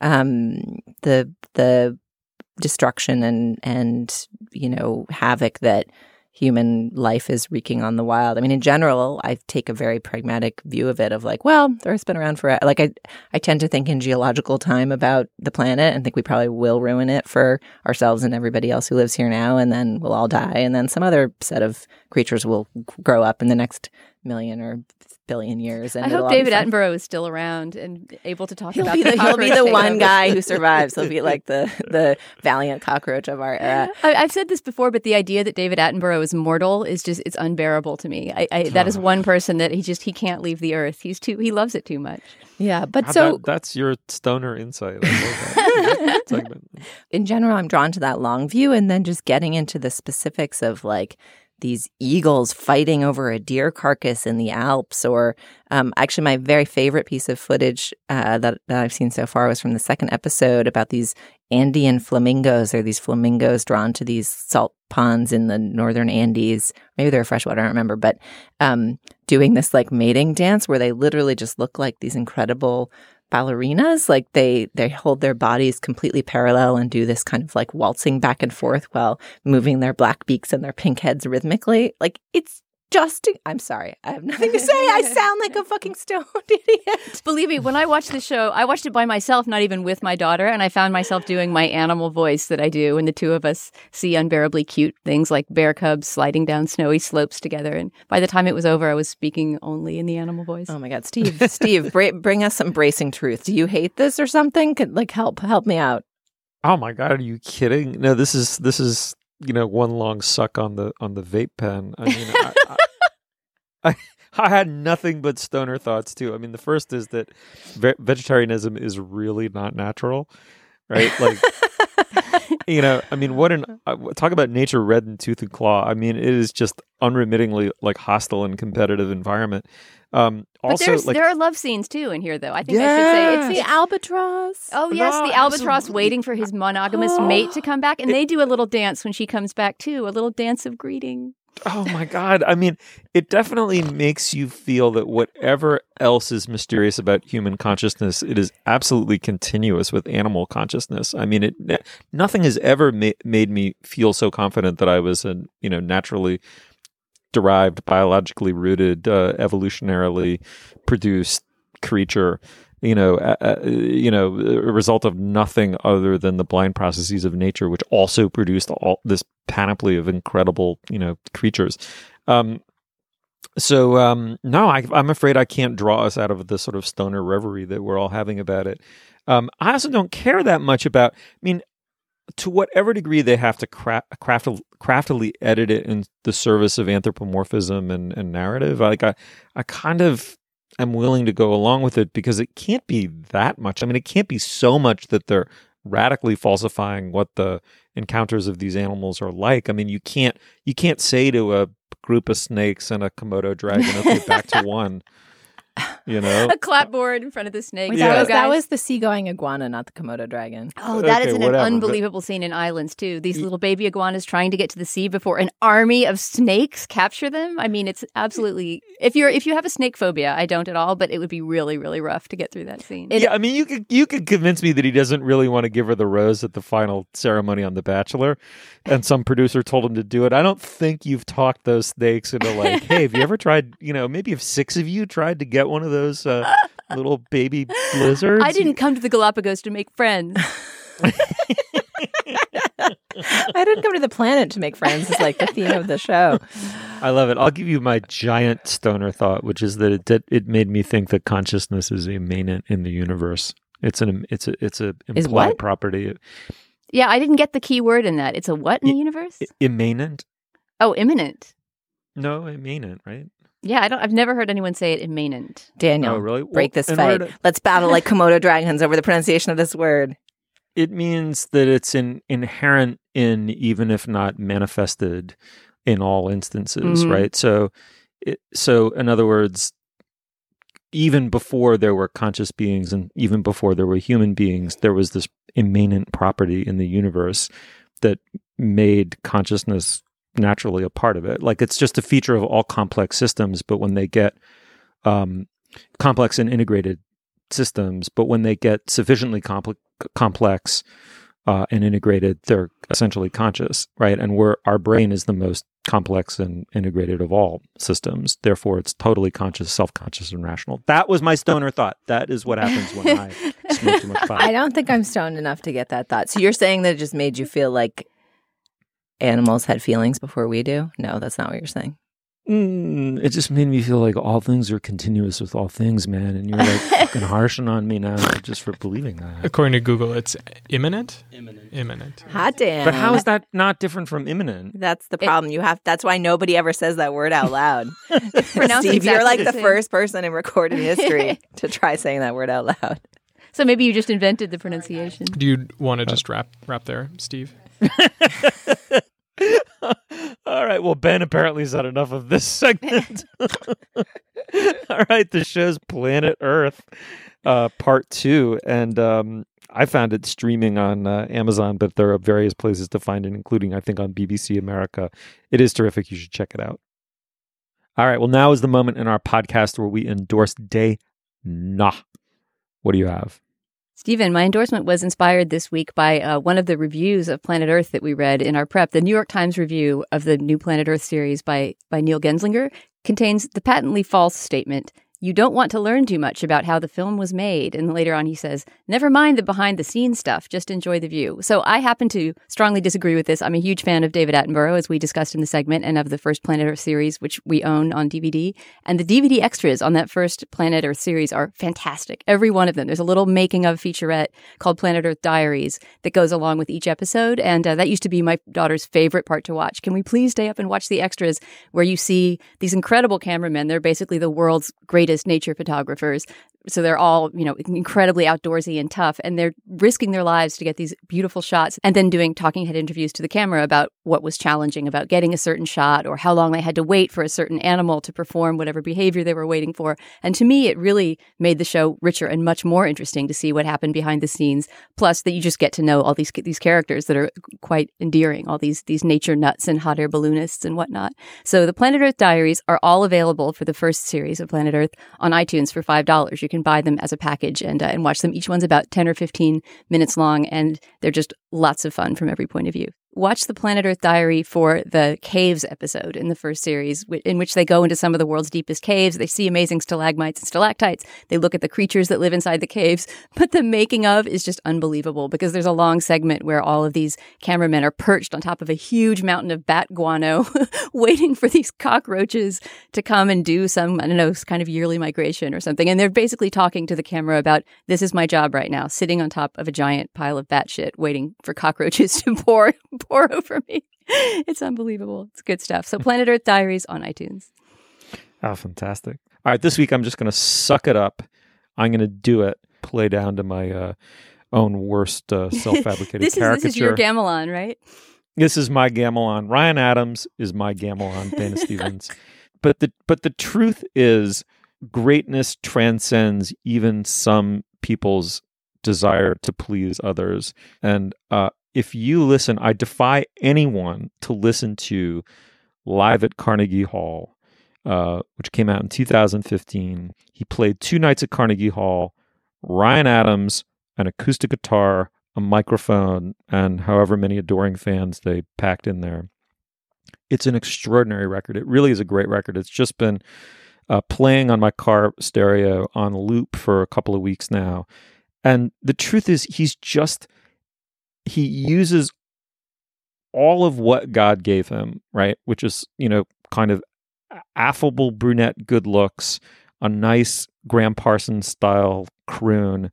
the destruction and you know, havoc that human life is wreaking on the wild. I mean, in general, I take a very pragmatic view of it of like, well, the Earth's been around for, like, I tend to think in geological time about the planet and think we probably will ruin it for ourselves and everybody else who lives here now. And then we'll all die. And then some other set of creatures will grow up in the next million or billion years. And I hope David Attenborough is still around and able to talk about the he'll be the one guy who survives. He'll be like the valiant cockroach of our era. I've said this before, but the idea that David Attenborough is mortal is just, it's unbearable to me. That is one person that he can't leave the earth. He loves it too much. Yeah, but that's your stoner insight. I love that. In general, I'm drawn to that long view, and then just getting into the specifics of like these eagles fighting over a deer carcass in the Alps, or actually my very favorite piece of footage that I've seen so far was from the second episode about these Andean flamingos. They're these flamingos drawn to these salt ponds in the northern Andes. Maybe they're freshwater, I don't remember, but doing this like mating dance where they literally just look like these incredible ballerinas. Like they hold their bodies completely parallel and do this kind of like waltzing back and forth while moving their black beaks and their pink heads rhythmically. Like it's just, I'm sorry, I have nothing to say. I sound like a fucking stoned idiot. Believe me, when I watched the show, I watched it by myself, not even with my daughter, and I found myself doing my animal voice that I do when the two of us see unbearably cute things like bear cubs sliding down snowy slopes together. And by the time it was over, I was speaking only in the animal voice. Oh my God, Steve, bring us some bracing truth. Do you hate this or something? Could like help me out. Oh my God, are you kidding? No, this is you know, one long suck on the vape pen. I mean, I had nothing but stoner thoughts too. I mean, the first is that vegetarianism is really not natural, right? Like, you know, I mean, talk about nature red in tooth and claw. I mean, it is just unremittingly like hostile and competitive environment. Also, but there are love scenes too in here, though. I think I should say it's the albatross. Oh yes, the albatross waiting for his monogamous mate to come back, and they do a little dance when she comes back too, a little dance of greeting. Oh my God. I mean, it definitely makes you feel that whatever else is mysterious about human consciousness, it is absolutely continuous with animal consciousness. I mean, nothing has ever made me feel so confident that I was a, you know, naturally derived, biologically rooted, evolutionarily produced creature, a result of nothing other than the blind processes of nature, which also produced all this panoply of incredible, creatures. No, I'm afraid I can't draw us out of the sort of stoner reverie that we're all having about it. I also don't care that much about, to whatever degree they have to craftily edit it in the service of anthropomorphism and narrative. Like I kind of am willing to go along with it because it can't be that much. It can't be so much that they're radically falsifying what the encounters of these animals are like. You can't say to a group of snakes and a Komodo dragon, okay, back to one. you know? A clapboard in front of the snake. Wait, Yeah. that was the seagoing iguana, not the Komodo dragon. Oh, that is Okay, an whatever, but- unbelievable scene in Islands, too. These little baby iguanas trying to get to the sea before an army of snakes capture them. I mean, it's absolutely... If you have a snake phobia, I don't at all, but it would be really, really rough to get through that scene. Yeah, I mean, you could convince me that he doesn't really want to give her the rose at the final ceremony on The Bachelor, and some producer told him to do it. I don't think you've talked those snakes into like, hey, have you ever tried, maybe if 6 of you tried to get one of those little baby lizards? I didn't come to the Galapagos to make friends. I didn't come to the planet to make friends. It's like the theme of the show. I love it. I'll give you my giant stoner thought, which is that it made me think that consciousness is immanent in the universe. It's a implied what? property. Yeah, I didn't get the key word in that. It's a what in the universe? Immanent? Oh, imminent. No, immanent, right? Yeah, I've never heard anyone say it immanent. Daniel, Oh, really? break Well, this in fight. order to- Let's battle like Komodo dragons over the pronunciation of this word. It means that it's inherent in, even if not manifested in all instances, Mhm. right? So in other words, even before there were conscious beings and even before there were human beings, there was this immanent property in the universe that made consciousness naturally a part of it. Like, it's just a feature of all complex systems, but when they get complex and integrated systems, but when they get sufficiently complex and integrated, they're essentially conscious, right? And our brain is the most complex and integrated of all systems. Therefore, it's totally conscious, self-conscious, and rational. That was my stoner thought. That is what happens when I smoke too much pot. I don't think I'm stoned enough to get that thought. So you're saying that it just made you feel like animals had feelings before we do? No, that's not what you're saying. It just made me feel like all things are continuous with all things, man. And you're like fucking harshing on me now just for believing that. According to Google, it's imminent? Imminent. Hot damn. But how is that not different from imminent? That's the problem. That's why nobody ever says that word out loud. Pronounced Steve, you're exactly like the the same. first person in recorded history to try saying that word out loud. So maybe you just invented the pronunciation. Do you want to just wrap there, Steve? All right. Well, Ben apparently said enough of this segment. All right. The show's Planet Earth, Part 2. And I found it streaming on Amazon, but there are various places to find it, including, I think, on BBC America. It is terrific. You should check it out. All right. Well, now is the moment in our podcast where we endorse Day Nah. What do you have? Stephen, my endorsement was inspired this week by one of the reviews of Planet Earth that we read in our prep. The New York Times review of the new Planet Earth series by Neil Genslinger contains the patently false statement, "You don't want to learn too much about how the film was made." And later on he says, "Never mind the behind-the-scenes stuff, just enjoy the view." So I happen to strongly disagree with this. I'm a huge fan of David Attenborough, as we discussed in the segment, and of the first Planet Earth series, which we own on DVD. And the DVD extras on that first Planet Earth series are fantastic. Every one of them. There's a little making-of featurette called Planet Earth Diaries that goes along with each episode, and that used to be my daughter's favorite part to watch. Can we please stay up and watch the extras where you see these incredible cameramen? They're basically the world's greatest nature photographers. So they're all, incredibly outdoorsy and tough, and they're risking their lives to get these beautiful shots and then doing talking head interviews to the camera about what was challenging about getting a certain shot or how long they had to wait for a certain animal to perform whatever behavior they were waiting for. And to me, it really made the show richer and much more interesting to see what happened behind the scenes. Plus that you just get to know all these characters that are quite endearing, all these nature nuts and hot air balloonists and whatnot. So the Planet Earth Diaries are all available for the first series of Planet Earth on iTunes for $5. You can buy them as a package and watch them. Each one's about 10 or 15 minutes long, and they're just lots of fun from every point of view. Watch the Planet Earth Diary for the caves episode in the first series, in which they go into some of the world's deepest caves. They see amazing stalagmites and stalactites. They look at the creatures that live inside the caves. But the making of is just unbelievable, because there's a long segment where all of these cameramen are perched on top of a huge mountain of bat guano, waiting for these cockroaches to come and do some, kind of yearly migration or something. And they're basically talking to the camera about, this is my job right now, sitting on top of a giant pile of bat shit, waiting for cockroaches to pour over me. It's unbelievable. It's good stuff. So Planet Earth Diaries on iTunes. Oh, fantastic. All right, this week I'm just going to suck it up. I'm going to do it, play down to my own worst self-fabricated caricature. This is your gamelan, right? This is my gamelan. Ryan Adams is my gamelan, Dana Stevens. But the truth is, greatness transcends even some people's desire to please others. And if you listen, I defy anyone to listen to Live at Carnegie Hall, which came out in 2015. He played 2 nights at Carnegie Hall, Ryan Adams, an acoustic guitar, a microphone, and however many adoring fans they packed in there. It's an extraordinary record. It really is a great record. It's just been playing on my car stereo on loop for a couple of weeks now. And the truth is, he uses all of what God gave him, right? Which is, kind of affable brunette good looks, a nice Graham Parsons style croon,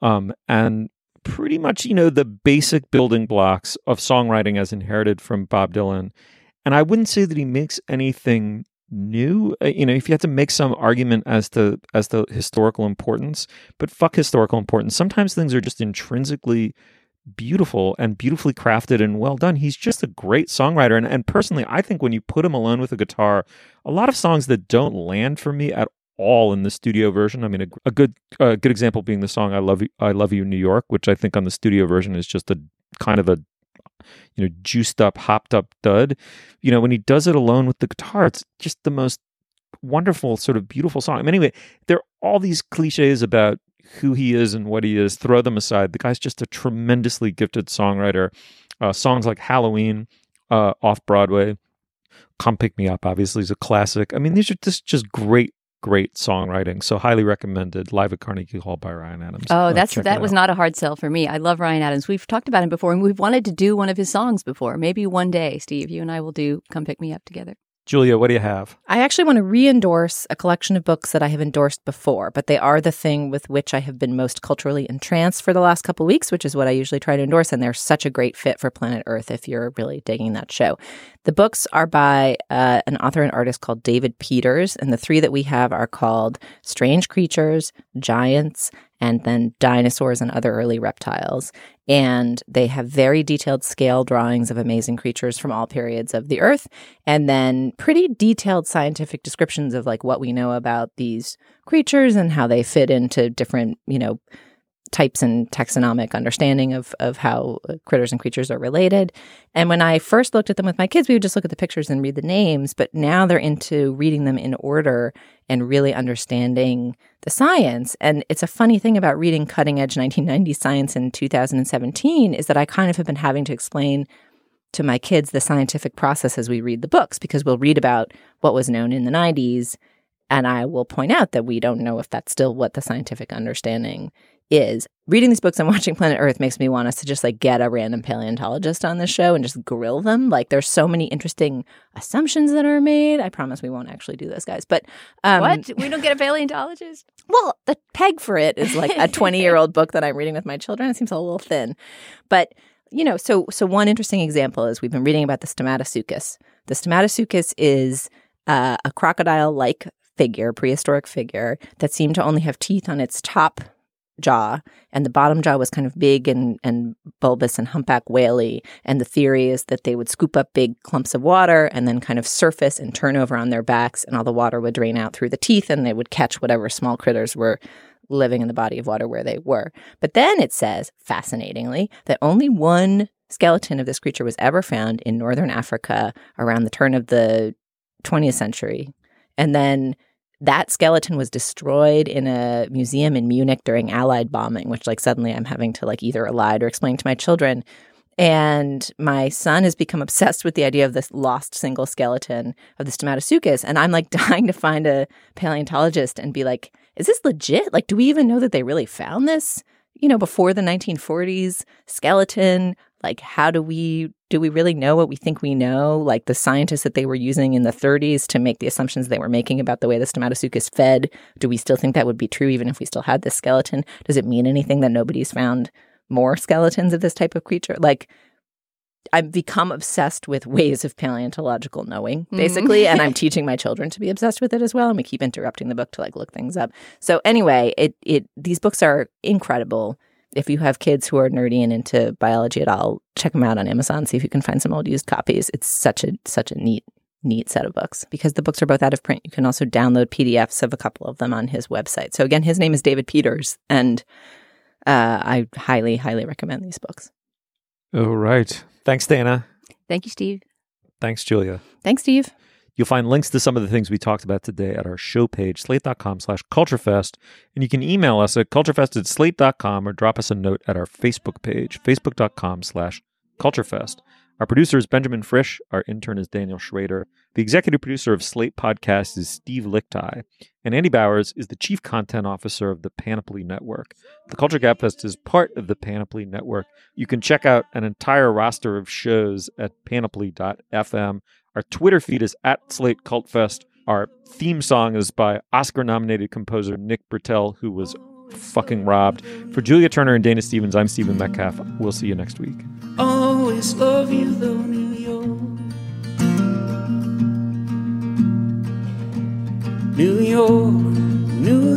and pretty much, the basic building blocks of songwriting as inherited from Bob Dylan. And I wouldn't say that he makes anything new. If you had to make some argument as to historical importance, but fuck historical importance. Sometimes things are just intrinsically beautiful and beautifully crafted and well done. He's just a great songwriter. And personally, I think when you put him alone with a guitar, a lot of songs that don't land for me at all in the studio version. I mean, a good example being the song I Love You, New York, which I think on the studio version is just a kind of a juiced up, hopped up dud. When he does it alone with the guitar, it's just the most wonderful, sort of beautiful song. I mean, anyway, there are all these cliches about who he is and what he is. Throw them aside. The guy's just a tremendously gifted songwriter. Songs like Halloween, off Broadway, Come Pick Me Up, obviously, is a classic. I mean, these are just great songwriting. So highly recommended. Live at Carnegie Hall by Ryan Adams. Oh, that was not a hard sell for me. I love Ryan Adams. We've talked about him before, and we've wanted to do one of his songs before. Maybe one day, Steve, you and I will do Come Pick Me Up together. Julia, what do you have? I actually want to re-endorse a collection of books that I have endorsed before, but they are the thing with which I have been most culturally entranced for the last couple of weeks, which is what I usually try to endorse, and they're such a great fit for Planet Earth if you're really digging that show. The books are by an author and artist called David Peters, and the 3 that we have are called Strange Creatures, Giants, and then Dinosaurs and Other Early Reptiles. And they have very detailed scale drawings of amazing creatures from all periods of the Earth, and then pretty detailed scientific descriptions of like what we know about these creatures and how they fit into different, types and taxonomic understanding of how critters and creatures are related. And when I first looked at them with my kids, we would just look at the pictures and read the names, but now they're into reading them in order and really understanding the science. And it's a funny thing about reading cutting-edge 1990s science in 2017 is that I kind of have been having to explain to my kids the scientific process as we read the books, because we'll read about what was known in the 90s, and I will point out that we don't know if that's still what the scientific understanding is. Reading these books and watching Planet Earth makes me want us to just like get a random paleontologist on this show and just grill them. Like there's so many interesting assumptions that are made. I promise we won't actually do this, guys. But what? We don't get a paleontologist? Well, the peg for it is like a 20-year-old book that I'm reading with my children. It seems a little thin. But, so one interesting example is we've been reading about the Stomatosuchus. The Stomatosuchus is a crocodile-like figure, prehistoric figure, that seemed to only have teeth on its top jaw, and the bottom jaw was kind of big and bulbous and humpback whaley. And the theory is that they would scoop up big clumps of water and then kind of surface and turn over on their backs, and all the water would drain out through the teeth, and they would catch whatever small critters were living in the body of water where they were. But then it says, fascinatingly, that only one skeleton of this creature was ever found in northern Africa around the turn of the 20th century. And then that skeleton was destroyed in a museum in Munich during Allied bombing, which like suddenly I'm having to like either lie or explain to my children. And my son has become obsessed with the idea of this lost single skeleton of the Stomatosuchus. And I'm like dying to find a paleontologist and be like, is this legit? Like, do we even know that they really found this, before the 1940s skeleton? Like, do we really know what we think we know? Like the scientists that they were using in the 30s to make the assumptions they were making about the way the Stomatosuchus fed, do we still think that would be true even if we still had this skeleton? Does it mean anything that nobody's found more skeletons of this type of creature? Like, I've become obsessed with ways of paleontological knowing, basically, and I'm teaching my children to be obsessed with it as well, and we keep interrupting the book to like look things up. So anyway, these books are incredible. If you have kids who are nerdy and into biology at all, check them out on Amazon. See if you can find some old used copies. It's such a neat neat set of books because the books are both out of print. You can also download PDFs of a couple of them on his website. So again, his name is David Peters, and I highly, highly recommend these books. All right. Thanks, Dana. Thank you, Steve. Thanks, Julia. Thanks, Steve. You'll find links to some of the things we talked about today at our show page, slate.com/culturefest. And you can email us at culturefest@slate.com or drop us a note at our Facebook page, facebook.com/culturefest. Our producer is Benjamin Frisch. Our intern is Daniel Schrader. The executive producer of Slate Podcast is Steve Lichtai. And Andy Bowers is the chief content officer of the Panoply Network. The Culture Gabfest is part of the Panoply Network. You can check out an entire roster of shows at panoply.fm. Our Twitter feed is @SlateCultFest. Our theme song is by Oscar-nominated composer Nick Britell, who was fucking robbed. For Julia Turner and Dana Stevens, I'm Stephen Metcalf. We'll see you next week. Always love you though, New York. New York, New